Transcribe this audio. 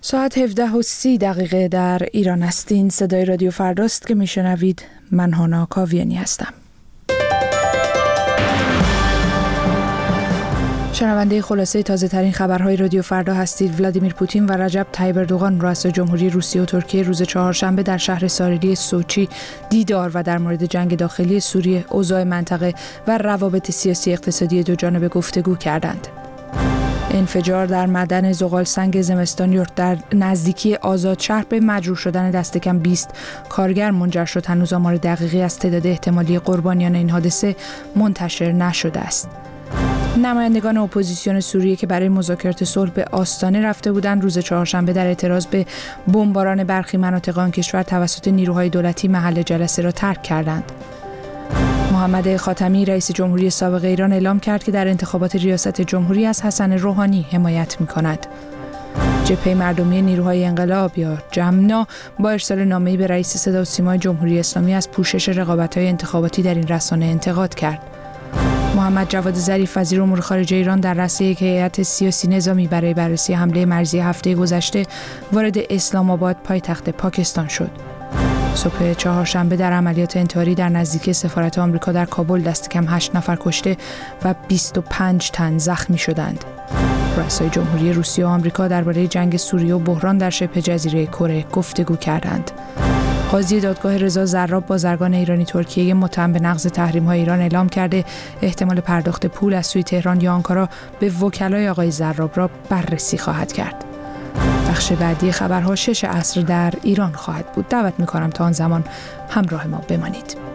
ساعت 17:30 در ایران هستین. صدای رادیو فرداست که میشنوید. من هانا کاویانی هستم. شنونده خلاصه تازه ترین خبرهای رادیو فردا هستید. ولادیمیر پوتین و رجب طیب اردوغان رئیس جمهوری روسیه و ترکیه روز چهارشنبه در شهر ساریلی سوچی دیدار و در مورد جنگ داخلی سوریه، اوضاع منطقه و روابط سیاسی اقتصادی دوجانبه گفتگو کردند. انفجار در معدن زغالسنگ زمستان یورت در نزدیکی آزادشهر به مجروح شدن دست کم 20 کارگر منجر شد. هنوز آمار دقیقی از تعداد احتمالی قربانیان این حادثه منتشر نشده است. نمایندگان اپوزیسیون سوریه که برای مذاکرات صلح به آستانه رفته بودند روز چهارشنبه در اعتراض به بمباران برخی مناطق آن کشور توسط نیروهای دولتی محل جلسه را ترک کردند. محمد خاتمی رئیس جمهوری سابق ایران اعلام کرد که در انتخابات ریاست جمهوری از حسن روحانی حمایت می‌کند. جبهه مردمی نیروهای انقلاب یا جمنا با ارسال نامه‌ای به رئیس صدا و سیما جمهوری اسلامی از پوشش رقابت‌های انتخاباتی در این رسانه انتقاد کرد. محمد جواد ظریف وزیر امور خارجه ایران در رأس یک هیئت سیاسی نظامی برای بررسی حمله مرزی هفته گذشته وارد اسلام آباد پایتخت پاکستان شد. صبح چهارشنبه در عملیات انتحاری در نزدیکی سفارت آمریکا در کابل دست کم 8 نفر کشته و 25 تن زخمی شدند. رؤسای جمهوری روسیه و آمریکا درباره جنگ سوریه و بحران در شبه جزیره کره گفتگو کردند. قاضی دادگاه رضا زراب بازرگان ایرانی ترکیه متهم به نقض تحریم‌های ایران اعلام کرده احتمال پرداخت پول از سوی تهران یا آنکارا به وکلای آقای زراب را بررسی خواهد کرد. بخش بعدی خبرها 6 عصر در ایران خواهد بود. دعوت می‌کنم تا آن زمان همراه ما بمانید.